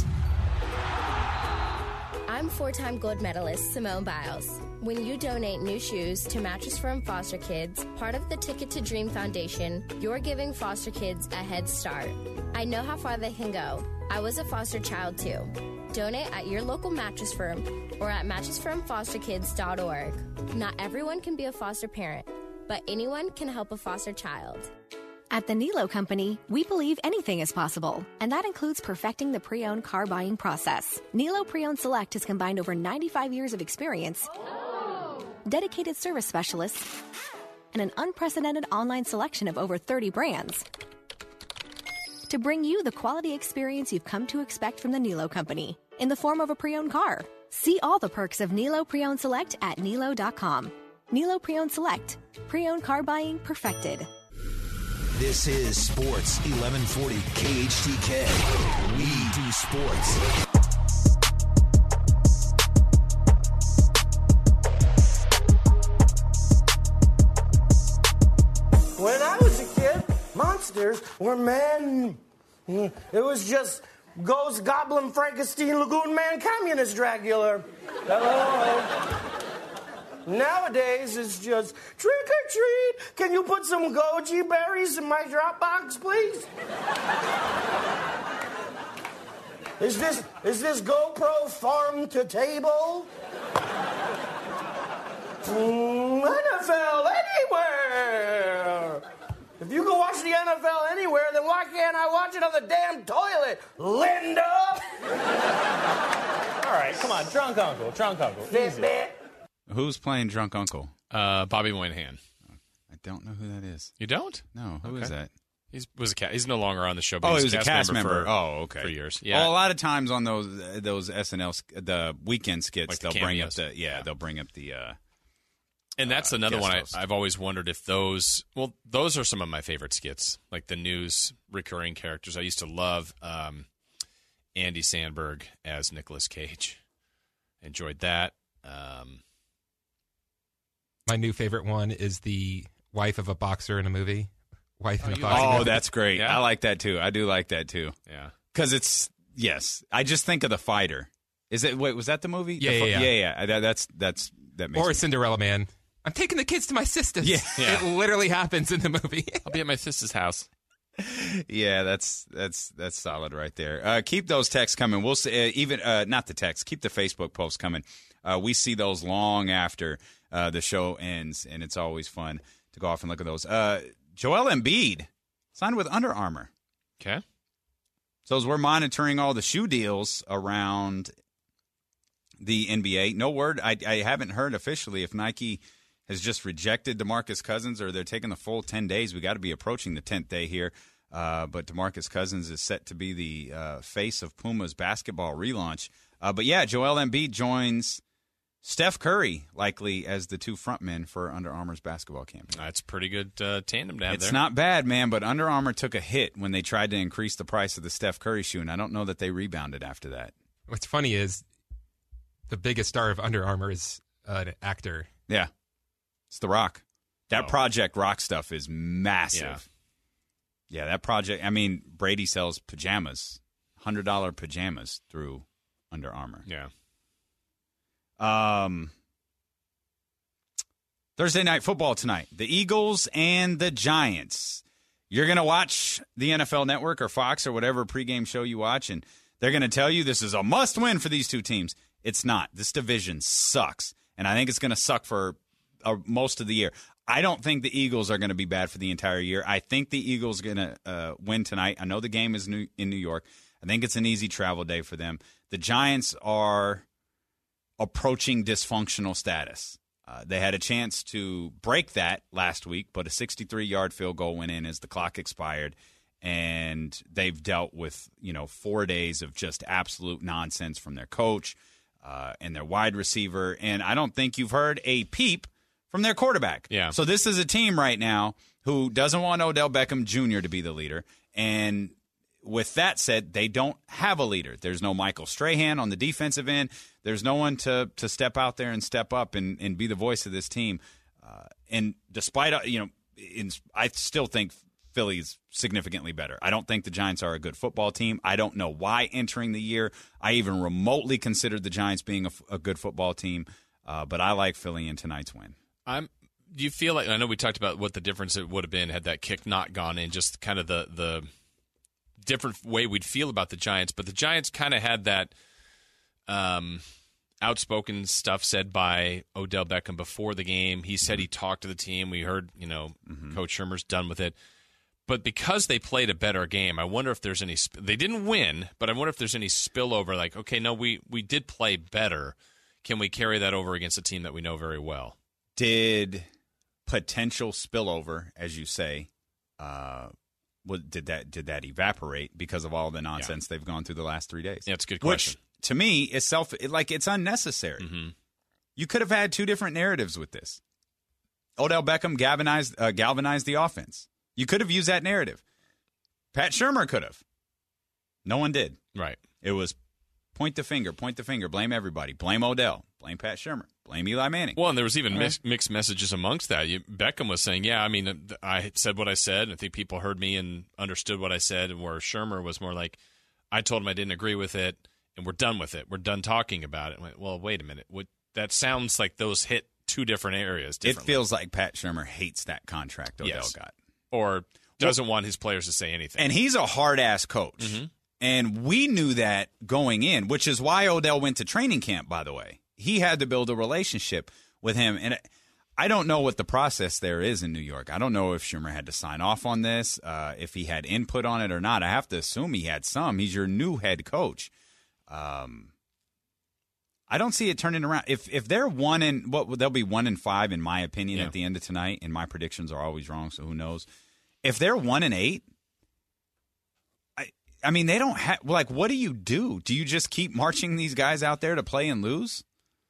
I'm 4-time gold medalist Simone Biles. When you donate new shoes to Mattress Firm Foster Kids, part of the Ticket to Dream Foundation, you're giving foster kids a head start. I know how far they can go. I was a foster child too. Donate at your local Mattress Firm or at mattressfirmfosterkids.org. Not everyone can be a foster parent, but anyone can help a foster child. At the Nilo Company, we believe anything is possible, and that includes perfecting the pre-owned car buying process. Nilo Pre-Owned Select has combined over 95 years of experience, dedicated service specialists, and an unprecedented online selection of over 30 brands to bring you the quality experience you've come to expect from the Nilo Company in the form of a pre-owned car. See all the perks of Nilo Pre-Owned Select at Nilo.com. Nilo Pre-Owned Select. Pre-owned car buying perfected. This is Sports 1140 KHTK. We do sports. When I was a kid, monsters were men. It was just Ghost, Goblin, Frankenstein, Lagoon Man, Communist Dracula. Hello. Nowadays, it's just trick or treat. Can you put some goji berries in my Dropbox, please? Is this GoPro farm to table? NFL anywhere. If you can watch the NFL anywhere, then why can't I watch it on the damn toilet, Linda? All right, come on, drunk uncle. Fitbit. Who's playing Drunk Uncle? Bobby Moynihan. I don't know who that is. You don't? No. Who is that? He's no longer on the show. But he was a cast member. For years. Yeah. Well, a lot of times on those SNL the weekend skits, Like they'll the bring up cameos. they'll bring up the. And that's another guest one host. I've always wondered if those are some of my favorite skits, like the news recurring characters. I used to love Andy Samberg as Nicolas Cage. Enjoyed that. My new favorite one is the wife of a boxer in a movie. Wife in a boxing movie. Oh, that's great. Yeah. I like that too. I do like that too. Yeah. Because it's, yes. I just think of The Fighter. Was that the movie? Yeah. That makes Or me. Cinderella Man. I'm taking the kids to my sister's. Yeah. It literally happens in the movie. I'll be at my sister's house. Yeah, that's solid right there. Keep those texts coming. We'll see, not the text. Keep the Facebook posts coming. We see those long after the show ends, and it's always fun to go off and look at those. Joel Embiid signed with Under Armour. Okay. So as we're monitoring all the shoe deals around the NBA, no word. I haven't heard officially if Nike has just rejected DeMarcus Cousins or they're taking the full 10 days. We got to be approaching the 10th day here. But DeMarcus Cousins is set to be the face of Puma's basketball relaunch. But yeah, Joel Embiid joins Steph Curry likely as the two frontmen for Under Armour's basketball campaign. That's pretty good tandem to have It's there. not bad, man, but Under Armour took a hit when they tried to increase the price of the Steph Curry shoe, and I don't know that they rebounded after that. What's funny is the biggest star of Under Armour is an actor. Yeah. It's The Rock. That Project Rock stuff is massive. Yeah, that project, I mean, Brady sells pajamas, $100 pajamas through Under Armour. Yeah. Thursday night football tonight. The Eagles and the Giants. You're going to watch the NFL Network or Fox or whatever pregame show you watch, and they're going to tell you this is a must-win for these two teams. It's not. This division sucks, and I think it's going to suck for most of the year. I don't think the Eagles are going to be bad for the entire year. I think the Eagles are going to win tonight. I know the game is in New York. I think it's an easy travel day for them. The Giants are approaching dysfunctional status. They had a chance to break that last week, but a 63-yard field goal went in as the clock expired, and they've dealt with 4 days of just absolute nonsense from their coach and their wide receiver, and I don't think you've heard a peep from their quarterback. Yeah. So this is a team right now who doesn't want Odell Beckham Jr. to be the leader, and with that said, they don't have a leader. There's no Michael Strahan on the defensive end. There's no one to step out there and step up and be the voice of this team. And despite, I still think Philly's significantly better. I don't think the Giants are a good football team. I don't know why entering the year I even remotely considered the Giants being a good football team. But I like Philly in tonight's win. Do you feel like, I know we talked about what the difference it would have been had that kick not gone in, just kind of the different way we'd feel about the Giants, but the Giants kind of had that outspoken stuff said by Odell Beckham before the game. He said he talked to the team. We heard, Coach Shermer's done with it. But because they played a better game, I wonder if there's any they didn't win, but I wonder if there's any spillover, like, okay, no, we did play better. Can we carry that over against a team that we know very well? Did potential spillover, as you say, did that evaporate because of all the nonsense they've gone through the last 3 days? Yeah, it's a good question. Which, to me, is it's unnecessary. Mm-hmm. You could have had two different narratives with this. Odell Beckham galvanized the offense. You could have used that narrative. Pat Shurmur could have. No one did. Right. It was point the finger, blame everybody. Blame Odell, blame Pat Shurmur, blame Eli Manning. Well, and there was even mixed messages amongst that. Beckham was saying, yeah, I mean, I said what I said. I think people heard me and understood what I said, and where Shurmur was more like, I told him I didn't agree with it, and we're done with it. We're done talking about it. I went, well, wait a minute. That sounds like those hit two different areas. It feels like Pat Shurmur hates that contract Odell got. Or doesn't want his players to say anything. And he's a hard-ass coach. Mm-hmm. And we knew that going in, which is why Odell went to training camp, by the way. He had to build a relationship with him. And I don't know what the process there is in New York. I don't know if Shurmur had to sign off on this, if he had input on it or not. I have to assume he had some. He's your new head coach. I don't see it turning around. If they're they'll be 1-5 in my opinion at the end of tonight, and my predictions are always wrong, so who knows. If they're 1-8, I mean, they don't have, like, what do you do? Do you just keep marching these guys out there to play and lose?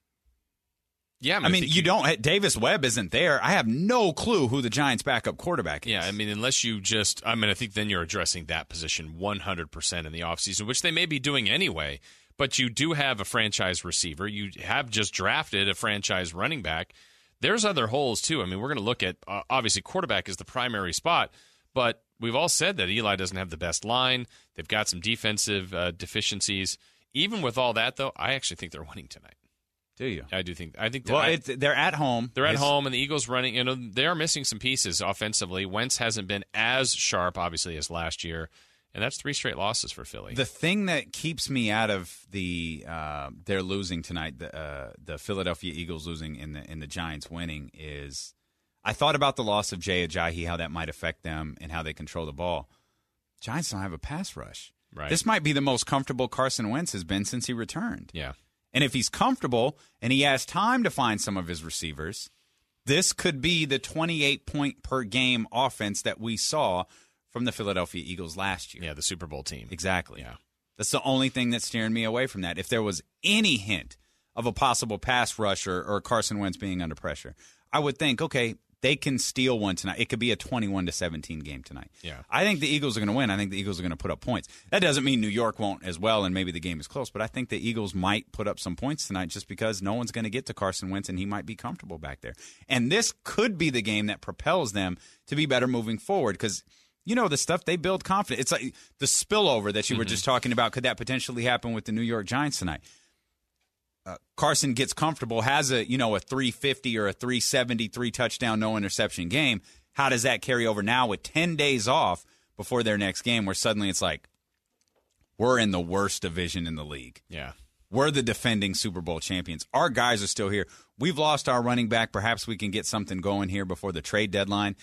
Yeah. I mean you don't, Davis Webb isn't there. I have no clue who the Giants' backup quarterback is. Yeah, I mean, unless you just, I think then you're addressing that position 100% in the offseason, which they may be doing anyway, but you do have a franchise receiver. You have just drafted a franchise running back. There's other holes, too. I mean, we're going to look at, obviously, quarterback is the primary spot, but we've all said that Eli doesn't have the best line. They've got some defensive deficiencies. Even with all that, though, I actually think they're winning tonight. Do you? I do think. I think. They're at home. They're at home, and the Eagles running. You know, they are missing some pieces offensively. Wentz hasn't been as sharp, obviously, as last year, and that's 3 straight losses for Philly. The thing that keeps me out of they're losing tonight, the Philadelphia Eagles losing and the Giants winning is. I thought about the loss of Jay Ajayi, how that might affect them and how they control the ball. Giants don't have a pass rush. Right. This might be the most comfortable Carson Wentz has been since he returned. Yeah. And if he's comfortable and he has time to find some of his receivers, this could be the 28-point-per-game offense that we saw from the Philadelphia Eagles last year. Yeah, the Super Bowl team. Exactly. Yeah. That's the only thing that's steering me away from that. If there was any hint of a possible pass rush or Carson Wentz being under pressure, I would think, okay, they can steal one tonight. It could be a 21-17 game tonight. Yeah. I think the Eagles are going to win. I think the Eagles are going to put up points. That doesn't mean New York won't as well, and maybe the game is close, but I think the Eagles might put up some points tonight just because no one's going to get to Carson Wentz, and he might be comfortable back there. And this could be the game that propels them to be better moving forward because, you know, the stuff they build confidence. It's like the spillover that you were just talking about. Could that potentially happen with the New York Giants tonight? Carson gets comfortable, has a 350 or a 370, 3-touchdown, no interception game. How does that carry over now with 10 days off before their next game where suddenly it's like, we're in the worst division in the league. Yeah. We're the defending Super Bowl champions. Our guys are still here. We've lost our running back. Perhaps we can get something going here before the trade deadline.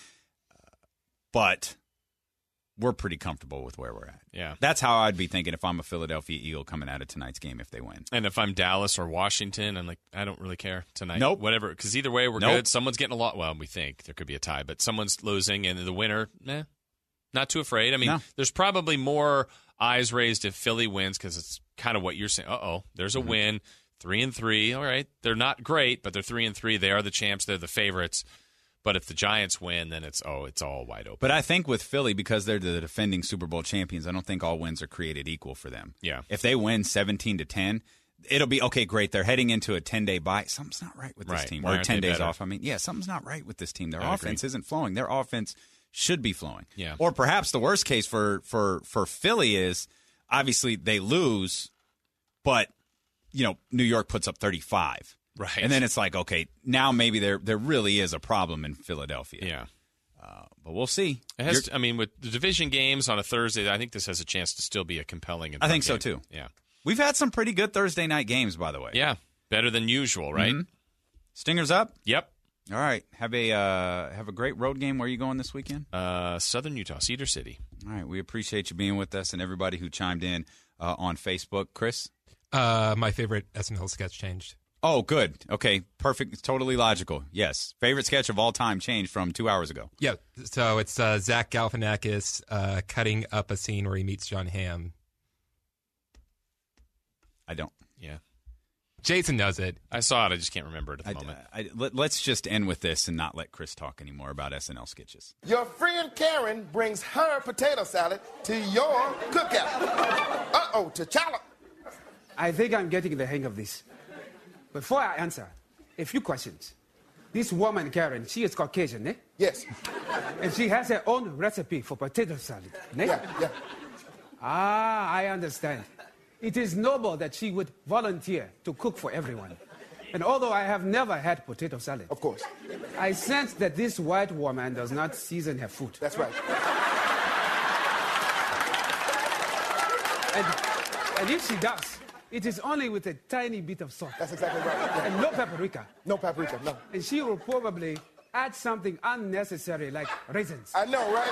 But we're pretty comfortable with where we're at. Yeah. That's how I'd be thinking if I'm a Philadelphia Eagle coming out of tonight's game if they win. And if I'm Dallas or Washington, I'm like, I don't really care tonight. Nope. Whatever. Because either way, we're good. Someone's getting a lot. Well, we think there could be a tie, but someone's losing, and the winner, not too afraid. I mean, there's probably more eyes raised if Philly wins because it's kind of what you're saying. There's a win. 3-3. All right. They're not great, but they're 3-3. They are the champs. They're the favorites. But if the Giants win, then it's all wide open. But I think with Philly, because they're the defending Super Bowl champions, I don't think all wins are created equal for them. Yeah. If they win 17-10, it'll be, okay, great. They're heading into a 10-day bye. Something's not right with this team. Why or aren't 10 they days better? off. I mean, something's not right with this team. Their offense isn't flowing. Their offense should be flowing. Yeah. Or perhaps the worst case for Philly is, obviously, they lose, but, New York puts up 35. Right. And then it's like, okay, now maybe there really is a problem in Philadelphia. Yeah. But we'll see. With the division games on a Thursday, I think this has a chance to still be a compelling and I fun think so, game. too. Yeah. We've had some pretty good Thursday night games, by the way. Yeah. Better than usual, right? Mm-hmm. Stingers up? Yep. All right. Have a great road game. Where are you going this weekend? Southern Utah, Cedar City. All right. We appreciate you being with us and everybody who chimed in on Facebook. Chris? My favorite SNL sketch changed. Oh, good. Okay, perfect. It's totally logical. Yes. Favorite sketch of all time changed from 2 hours ago. Yeah, so it's Zach Galifianakis cutting up a scene where he meets John Hamm. I don't. Yeah. Jason knows it. I saw it. I just can't remember it at the moment. Let's just end with this and not let Chris talk anymore about SNL sketches. Your friend Karen brings her potato salad to your cookout. Uh-oh, T'Challa. I think I'm getting the hang of this. Before I answer, a few questions. This woman, Karen, she is Caucasian, eh? Yes. And she has her own recipe for potato salad, eh? Yeah. Ah, I understand. It is noble that she would volunteer to cook for everyone. And although I have never had potato salad, of course, I sense that this white woman does not season her food. That's right. And if she does, it is only with a tiny bit of salt. That's exactly right. Yeah. And no paprika. No paprika, no. And she will probably add something unnecessary like raisins. I know, right?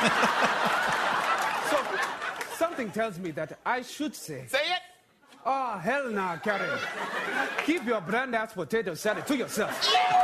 So, something tells me that I should say... Say it! Oh, hell nah, Karen. Keep your brand-ass potato salad to yourself. Yeah!